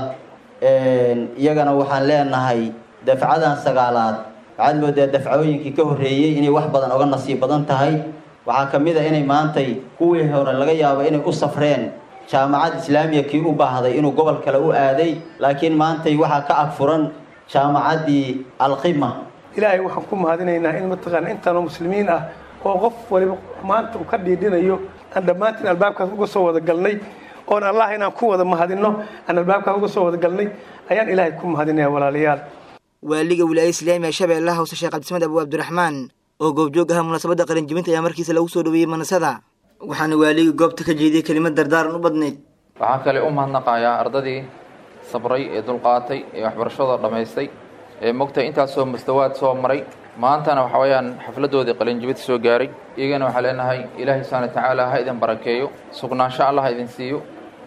iyagana waxaan leenahay dafcadan sagaalaad waxaad moodaa dafcooyinkii ka horreeyey inay wax badan oga nasiib badan tahay waxaa ka mid a inay maantay kuwii hore laga yaabo inay u safreen jaamacad islaamiya kii u baahday inuu gobol kale u aaday laakiin maantay waxaa ka ag furan jaamacaddii alqima ilaahay waxaan ku mahadinaynaa in mataqaana intaanoo muslimiin ah oo qof waliba maanta uu ka dhiidhinayo aan dhammaantiin albaabkaas uga soo wada galnay oon allah inaan ku wada mahadinno aan albaabkaas uga soo wada galnay ayaan ilaahay ku mahadinaya walaalayaal waaliga wilaayada islaamiga shabeellaha hoose sheekh cabdisamed abu abdiraxmaan oo goobjoog ahaa munaasabadda qalinjibinta ayaa markiisa lagu soo dhaweeyey manasada waxaana waaliga goobta ka jeediyey kelimad dardaaran u badnayd waxaan kale u mahadnaqayaa ardadii sabray ee dulqaatay ee waxbarashada dhammaystay ee mogtay intaasoo mustawaad soo maray maantana waxa weeyaan xafladoodii qalinjibinta soo gaaray iyagana waxaa leenahay ilaahay subxaana watacaala ha idin barakeeyo sugnaansho allah ha idin siiyo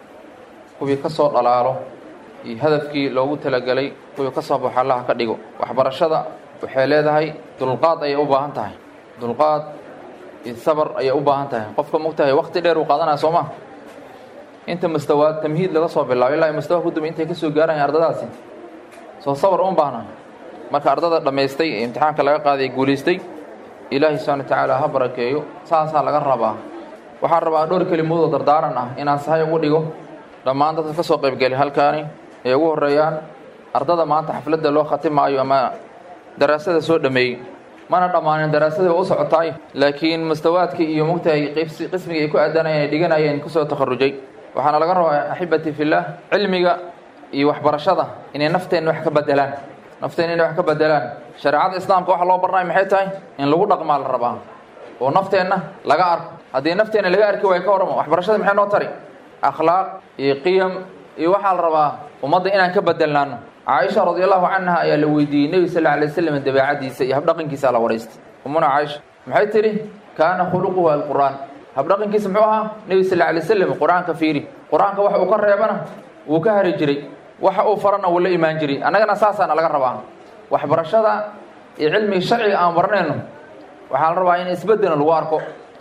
kuwii ka soo dhalaalo iyo hadafkii loogu talagelay kuwii ka soo baxo allah ka dhigo waxbarashada waxay leedahay dulqaad ayay u baahan tahay dulqaad iyo sabar ayay u baahan tahay qofka mogtahay waqti dheer uu qaadanaya soo ma inta mustawaad tamhiid laga soo bilaabo ilaa mustawa ku dib intay ka soo gaarayaan ardadaasi soo sabar uma baahna marka ardada dhammaystay ee imtixaanka laga qaaday guulaystay ilaahay subxaana watacaala ha barakeeyo saasaa laga rabaa waxaan rabaa dhowr kelimood oo dardaaran ah inaan sahay ugu dhigo dhammaan dadka ka soo qaybgelay halkaani ee ugu horreeyaan ardada maanta xafladda loo khatimaayo ama daraasada soo dhameeyey mana dhammaanin daraasadii waa u socotaay laakiin mustawaadkii iyo mogtahay qismigii ay ku aadanayeen ay dhiganayeen kusoo takharujay waxaana laga rabaa axibbatii fillaah cilmiga iyo waxbarashada inay nafteenna wax ka bedelaan nafteenna inay wax ka bedelaan shareecada islaamka waxa loo barnay maxay tahay in lagu dhaqmaa la rabaa oo nafteenna laga arko haddii nafteenna laga arki waayo ka warramo waxbarashada maxay noo tari akhlaaq iyo qiyam iyo waxaa la rabaa ummadda inaan ka bedelnaano caaisha radiallahu canha ayaa la weydiiyey nebi sal alla alay wasalam dabeecadiisa iyo habdhaqankiisa la waraystay ummuna caaisha maxay tidhi kaana khuluquhu alqur'aan habdhaqankiisa muxuu ahaa nebi sal alla alay wasalam qur-aanka fiiri qur-aanka waxa uu ka reebana wuu ka hari jiray waxa uu farana wuu la imaan jiray annagana saasaana laga rabaa waxbarashada iyo cilmiga sharciga aan barnayno waxaa la rabaa in isbeddelna lagu arko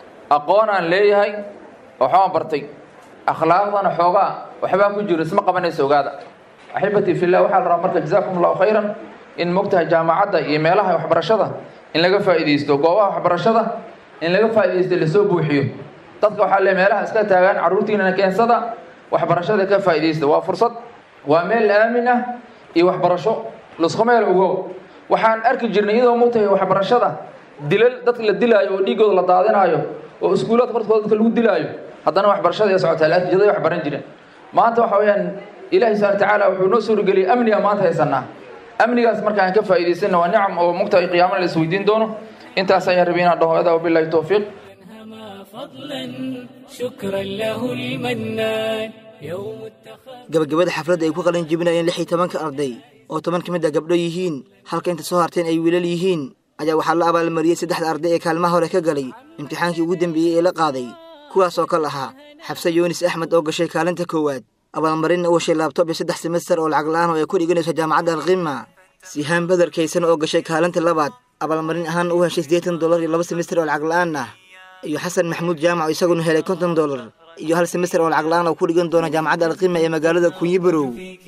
aqoon aan leeyahay waxbaan bartay akhlaaqdana xoogaa waxbaa ku jiro isma qabanaysa ogaada axibbatii fillah waxaa la rabaa marka jazaakum allahu khayran in mogtahay jaamacadda iyo meelaha waxbarashada in laga faa'iidaysto goobaha waxbarashada in laga faa'iidaysto lasoo buuxiyo dadka waxaa le meelaha iska taagaan carruurtiinana keensada waxbarashada ka faa'iidaysta waa fursad waa meel aamin ah iyo waxbarasho lasku meel ogow waxaan arki jirnay iyadoo mogtahay waxbarashada dilal dadka la dilaayo oo dhiigooda la daadinaayo oo iskuulaadka hortooda dadka lagu dilaayo haddana waxbarashada ee socotaa laafijada wax baran jireen maanta waxa weeyaan ilaahay subxaana watacaala wuxuu noo suurageliyey amniga maanta haysanaa amnigaas markaan ka faa'iidaysana waa nicam oo mogtahay qiyaamana la isweydiin doono intaas ayaan rabay inaan dhaho adaa wabillahi towfiiq فضلا شكرا له المنان gabagabada xafladda ay ku qalin jebinayeen lix iyo tobanka arday oo toban ka mid ah gabdho yihiin halka inta soo harteen ay wiilal yihiin ayaa waxaa la abaalmariyey saddexda arday ee kaalmaha hore ka galay imtixaankii ugu dambeeyey ee la qaaday kuwaas oo kal ahaa xabse yuunis axmed oo gashay kaalinta koowaad abaalmarinna u heshay laabtoob iyo saddex semester oo lacag la'aan oo ay ku dhiganayso jaamacadda alqima sihaan badar kaysan oo gashay kaalinta labaad abaalmarin ahaan u heshay siddeetan dollar iyo laba semester oo lacag la'aan ah iyo xasan maxamuud jaamac oo isaguna helay konton dollar iyo hal semester oo lacag la'aan oo ku dhigan doona jaamacadda alqima ee magaalada kunyibarow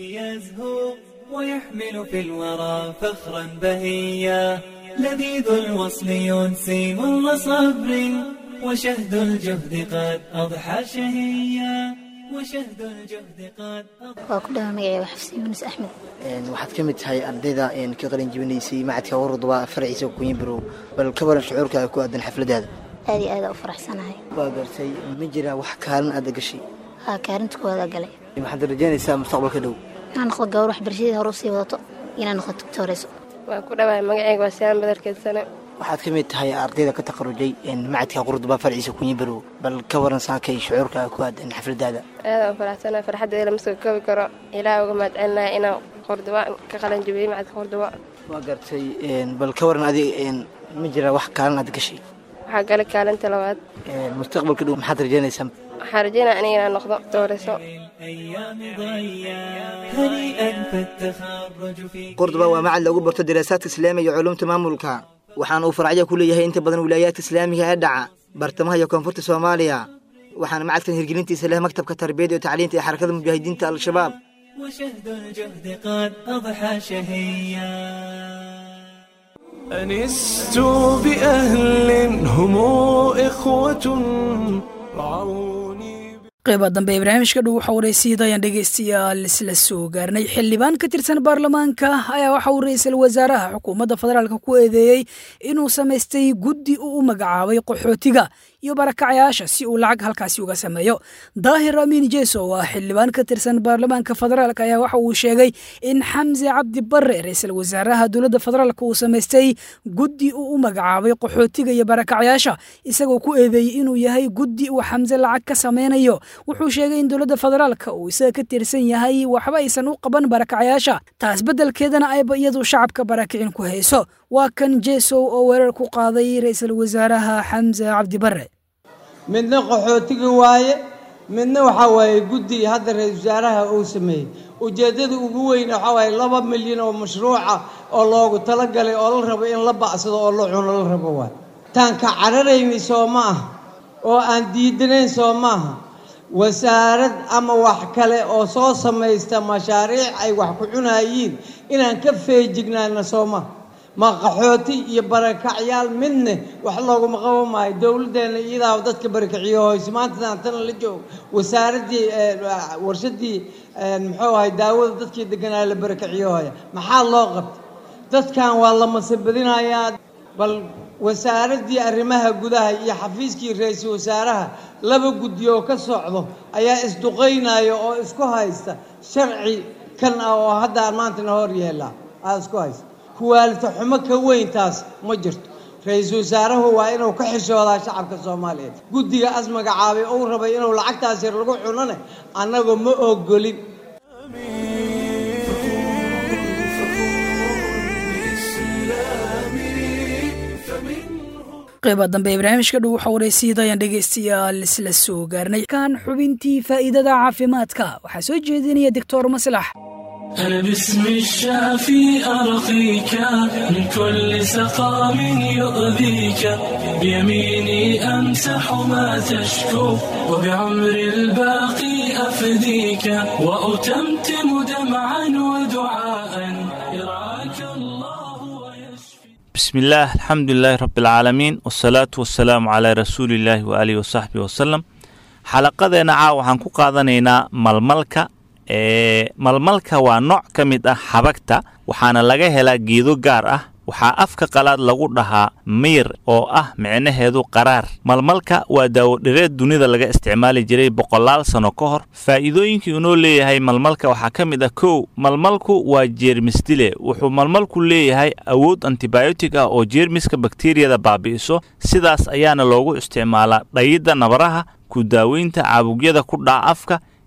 ويحمل في الورى فخرا بهيا لذيذ الوصل ينسي مر صبر وشهد الجهد قد أضحى شهيا وشهد الجهد قد waa ku dhawa magacayga xafsi yuunus axmed waxaad ka mid tahay ardayda ka qalin jebinaysay macadka Qurduba farciisa Kunyibarow bal ka waran shucuurkaaga ku aadan xafladaada aad iyo aad u faraxsanahay waa gartay ma jira wax kaalin aad gashay ha kaarinta kooda galay waxaad rajaynaysaa mustaqbalka dhow inaan noqdo gabar waxbarashadii hore u sii wadato inaan noqdo doctoress waa ku dhawaay magacayga waa Siyaan Badarkeedsane waxaad ka mid tahay ardayda ka taqarrujay macadka Qurduba farciisa Kunyibarow bal ka waran saakay shucuurkaaga ku aadan xafladaada aad u faraxsanahay farxadda lama soo koobi karo ilaahay uga mahadcelinahay inaan Qurduba ka qalin jebiyay macadka Qurduba waa gartay bal ka waran adiga ma jira wax kaalin aad gashay waxaa galay kaalinta labaad mustaqbalka dhow maxaad rajaynaysaa waxaan rajaynaa inaan noqdo doctoress Qurduba waa macad lagu barto daraasaadka islaamiga iyo culuumta maamulka waxaana uu faracyo ku leeyahay inta badan wilaayaadka islaamiga ee dhaca bartamaha iyo koonfurta Soomaaliya waxaana macadkan hirgelintiisa leh maktabka tarbiyada iyo tacliinta ee xarakada mujaahidiinta al-shabaab وشهد الجهد قد أضحى شهيا أنست بأهل هم إخوة رعوني qayba dambe barnaamijka dhow waxa wareysiida ayaan dhegeystayaal isla soo gaarnay xildhibaan ka tirsan baarlamaanka ayaa waxa uu ra'iisul wasaaraha xukuumadda federaalka ku eedeeyey inuu samaystay guddi uu u magacaabay qaxootiga iyo barakacayaasha si uu lacag halkaasi uga sameeyo daahir amiin jeeso waa xildhibaan ka tirsan baarlamaanka federaalka ayaa waxa uu sheegay in xamse cabdi barre ra'iisul wasaaraha dowladda federaalka uu samaystay guddi uu u magacaabay qaxootiga iyo barakacayaasha isagoo ku eedeeyey inuu yahay guddi uu xamse lacag ka sameynayo wuxuu sheegay in dowladda federaalka uu isaga ka tirsan yahay waxba aysan u qaban barakacayaasha taas beddelkeedana ayba iyadu shacabka barakicin ku hayso waa kan jeesow oo weerar ku qaaday ra'iisul wasaaraha xamse cabdi barre midna qaxootiga waaye midna waxa waaye guddi hadda ra'iisul wasaaraha uu sameeyey ujeedada ugu weyn waxa waaye laba milyan oo mashruuca oo loogu talagalay oo la rabo in la bacsado oo la cuno la rabo waay taan ka cararayni soo ma aha oo aan diidanayn soo ma aha wasaarad ama wax kale oo soo samaysta mashaariic ay wax ku cunayiin inaan ka feejignaana soo ma ma qaxooti iyo barakacyaal midna wax looguma qaban maayo dowladdeena iyadaa dadka barakaciyo hoose maanta tan la joogo wasaaradii warshadii muxuu ahay daawada dadkii deganaa la barakaciyo hooya maxaa loo qabtay dadkan waa la masabadinayaa bal wasaaradii arrimaha gudaha iyo xafiiskii ra'iisul wasaaraha laba guddi oo ka socdo ayaa isduqeynaya oo isku haysta sharci kan oo hadda maanta hor yeela aa isku haysta kuwaalta xumo ka weyn taas ma jirto ra'iisul wasaaruhu waa inuu ka xishoodaa shacabka Soomaaliyeed guddiga as magacaabay oo rabay inuu lacagtaas yar lagu cunane annagu ma ogolin qayba dambe barnaamijka dhow waxa wareysiida ayaan dhegeystayaal isla soo gaarnay kan xubintii faa'iidada caafimaadka waxaa soo jeedinaya doctor maslax أنا باسم الشافي أرقيك من كل سقام يؤذيك بيميني أمسح ما تشكو وبعمر الباقي أفديك وأتمتم دمعا ودعاء يرعاك الله ويشفي. بسم الله الحمد لله رب العالمين والصلاة والسلام على رسول الله وآله وصحبه وسلم. حلقتنا caawa waxaan ku qaadanaynaa malmalka ee malmalka waa nooc ka mid ah xabagta waxaana laga helaa geedo gaar ah waxaa afka qalaad lagu dhahaa miir oo ah micnaheedu qaraar malmalka waa daawo dhireed dunida laga isticmaali jiray boqolaal sano ka hor faa'iidooyinkii uu leeyahay malmalka waxaa ka mid ah kow malmalku waa jeermis dile wuxuu malmalku leeyahay awood antibiotic ah oo jeermiska bakteeriyada baabi'iso sidaas ayaana loogu isticmaalaa dhayida nabaraha ku daaweynta caabugyada ku dhaca afka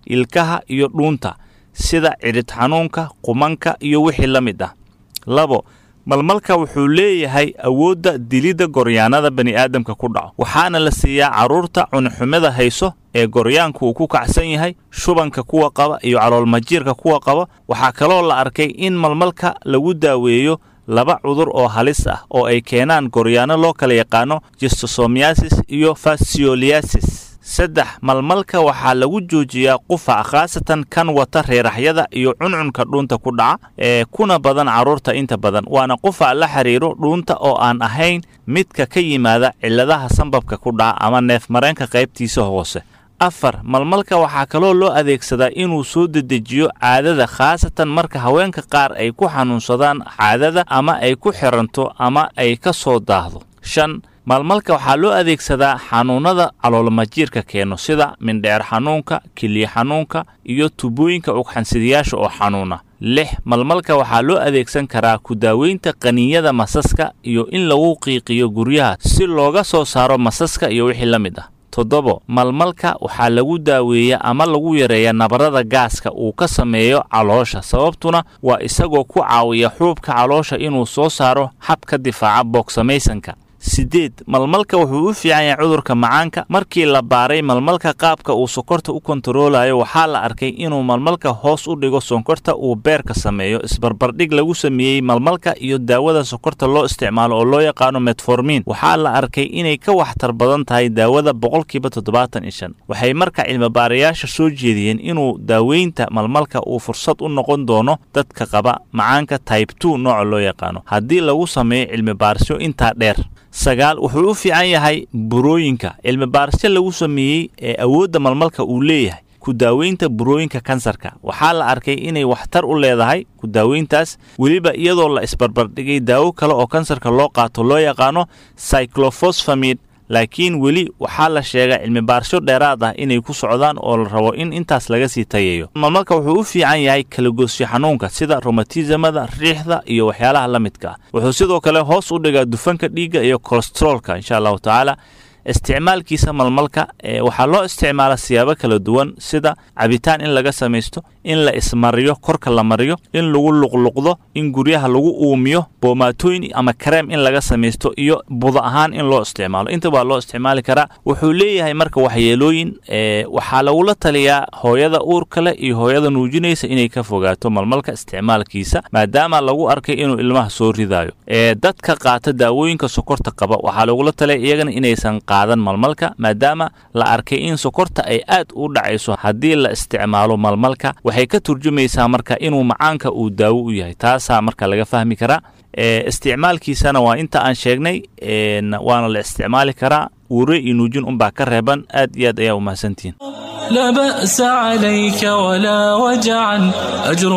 ilkaha iyo dhuunta sida cidhid xanuunka qumanka iyo wixii la mid ah labo malmalka wuxuu leeyahay awoodda dilidda goryaanada bani'aadamka ku dhaco waxaana la siiyaa carruurta cunxumada hayso ee goryaanku uu ku kacsan yahay shubanka kuwa qaba iyo caloolmajiirka kuwa qaba waxaa kaloo la arkay in malmalka lagu daaweeyo laba cudur oo halis ah oo ay keenaan goryaano loo kala yaqaano schistosomiasis iyo fascioliasis saddex malmalka waxaa lagu joojiyaa qufac khaasatan kan wata reeraxyada iyo cuncunka dhuunta ku dhaca ee kuna badan carruurta inta badan waana qufac la xiriiro dhuunta oo aan ahayn midka ka yimaada cilladaha sanbabka ku dhaca ama neefmareenka qaybtiisa hoose afar malmalka waxaa kaloo loo adeegsadaa inuu soo dedejiyo caadada khaasatan marka haweenka qaar ay ku xanuunsadaan caadada ama ay ku xiranto ama ay ka soo daahdo shan malmalka waxaa loo adeegsadaa xanuunada caloolmajiirka keeno sida mindheer xanuunka keliya xanuunka iyo tubooyinka ugxansidayaasha oo xanuuna lix malmalka waxaa loo adeegsan karaa ku daaweynta qaniinyada masaska iyo in lagu qiiqiyo guryaha si looga soo saaro masaska iyo wixii la mid ah toddobo malmalka waxaa lagu daaweeyaa ama lagu yareeyaa nabarada gaaska uu ka sameeyo caloosha sababtuna waa isagoo ku caawiya xuubka caloosha inuu soo saaro habka difaaca boogsamaysanka sideed malmalka wuxuu u fiican yahay cudurka macaanka markii la baaray malmalka qaabka uu sokorta u kontaroolayo waxaa la arkay inuu malmalka hoos u dhigo sonkorta uu beerka sameeyo isbarbardhig lagu sameeyey malmalka iyo daawada sokorta loo isticmaalo oo loo yaqaano metformin waxaa la arkay inay ka waxtar badan tahay daawada boqolkiiba toddobaatan iyo shan waxay marka cilmibaarayaasha soo jeediyeen inuu daaweynta malmalka uu fursad u noqon doono dadka qaba macaanka type two nooca loo yaqaano haddii lagu sameeyo cilmibaarisyo intaa dheer sagaal wuxuu u fiican yahay burooyinka cilmi baarisyo lagu sameeyey ee awoodda malmalka uu leeyahay ku daaweynta burooyinka kansarka waxaa la arkay inay waxtar u leedahay ku daaweyntaas weliba iyadoo la isbarbardhigay daawo kale oo kansarka loo qaato loo yaqaano cyclophosphamide laakiin weli waxaa la sheegaa cilmibaarisyo dheeraad ah inay ku socdaan oo la rabo in intaas laga sii tayeeyo malmalka wuxuu u fiican yahay kalagoosyo xanuunka sida romatismada riixda iyo waxyaalaha la midka ah wuxuu sidoo kale hoos u dhigaa dufanka dhiigga iyo kolesteroolka insha allahu tacaala isticmaalkiisa malmalka waxaa loo isticmaala siyaabo kala duwan sida cabitaan in laga samaysto in la ismariyo korka la mariyo in lagu luqluqdo in guryaha lagu uumiyo boomaatooyin ama kareem in laga samaysto iyo budo ahaan in loo isticmaalo inta baa loo isticmaali karaa wuxuu leeyahay marka waxyeelooyin waxaa lagula taliyaa hooyada uurka leh iyo hooyada nuujinaysa inay ka fogaato malmalka isticmaalkiisa maadaama lagu arkay inuu ilmaha soo ridayo dadka qaata daawooyinka sokorta qaba waxaa lagula taliya iyagana inaysan qaadan malmalka maadaama la arkay in sokorta ay aad u dhacayso haddii la isticmaalo malmalka waxay ka turjumaysaa marka inuu macaanka uu daawo u yahay taasaa marka laga fahmi karaa isticmaalkiisana waa inta aan sheegnay waana la isticmaali karaa uure iyo nuujin unbaa ka reeban aad iyo aad ayaa umahadsantihiin لا بأس عليك ولا وجعا أجر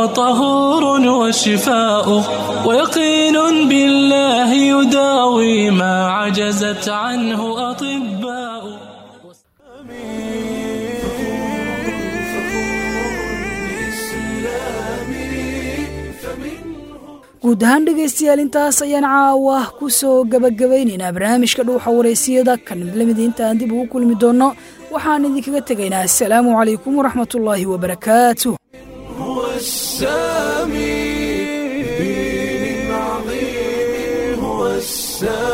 وطهور وشفاء ويقين بالله يداوي ما عجزت عنه أطباء guud ahaan dhegaystayaal intaas ayaan caawa ku soo gabagabaynaynaa barnaamijka dhuuxa wareysiyada kan mid lamid intaan dib ugu kulmi doonno waxaan idinkaga tegaynaa assalaamu calaykum waraxmatullaahi wabarakaatuh هو السامي بدين عظيم هو السامي